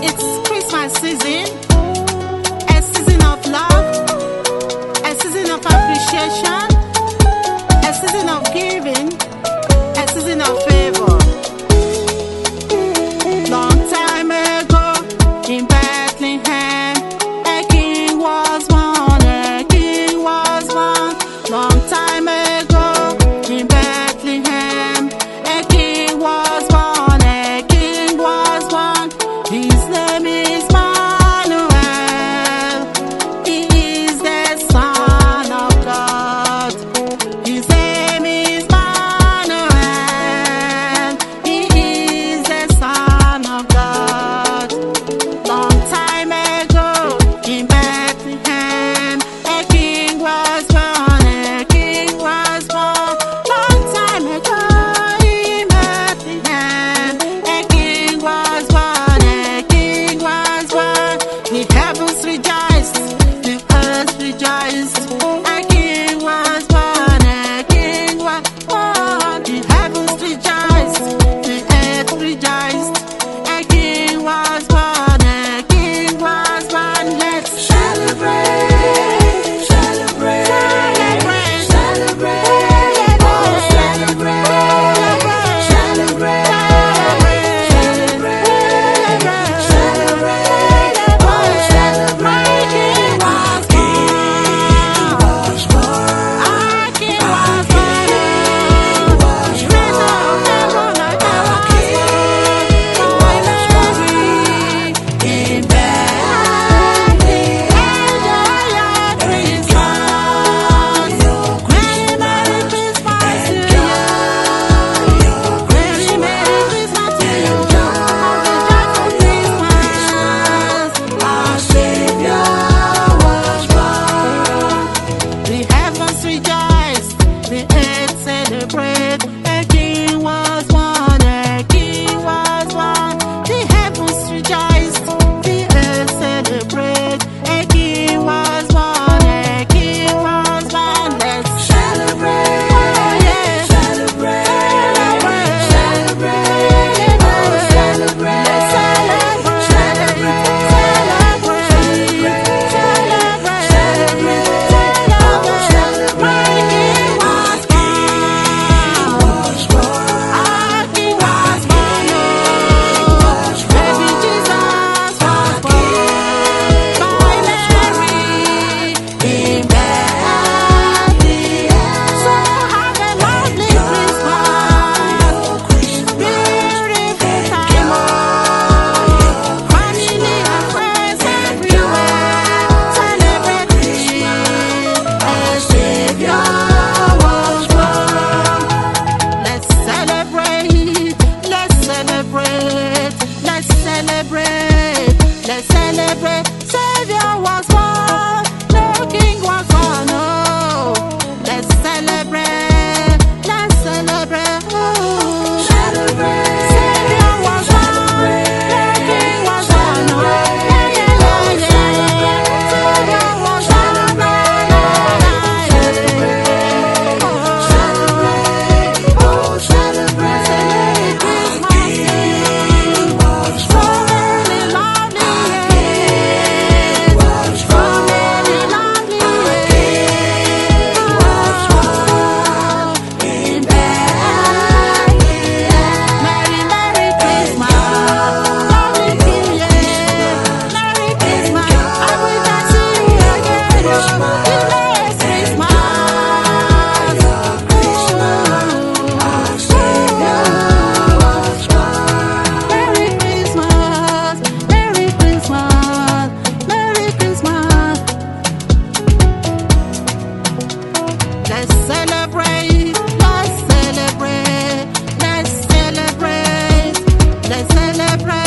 It's Christmas season, a season of love, a season of appreciation, a season of giving, a season of favor. Long time ago in Bethlehem, a king was born, a king was born. Long time ago in Bethlehem, a king was born, a king was born. His name is Emmanuel. He is the Son of God. His name is Emmanuel. He is the Son of God. Long time ago in Bethlehem, a king was born, a king was born. Long time ago in Bethlehem, a king was born, a king was born. The heavens rejoiced, the earth rejoiced. A king was born, a king was born. The heavens rejoiced, the earth rejoiced. A king was born, a king was born. Let's celebrate, celebrate, celebrate, celebrate, celebrate, celebrate, celebrate. A king was born, a king was born. The heavens rejoiced, the earth celebrate. A king was born, a king was born. Let's celebrate, oh yeah, celebrate, celebrate, celebrate, celebrate, let's celebrate. Savior was born, no king was born. Oh, let's celebrate, let's celebrate. Oh, celebrate. Savior was born, no king was born. Oh, yeah, yeah, yeah, yeah. Savior was born, oh, celebrate, celebrate. Let's celebrate, let's celebrate, let's celebrate, let's celebrate.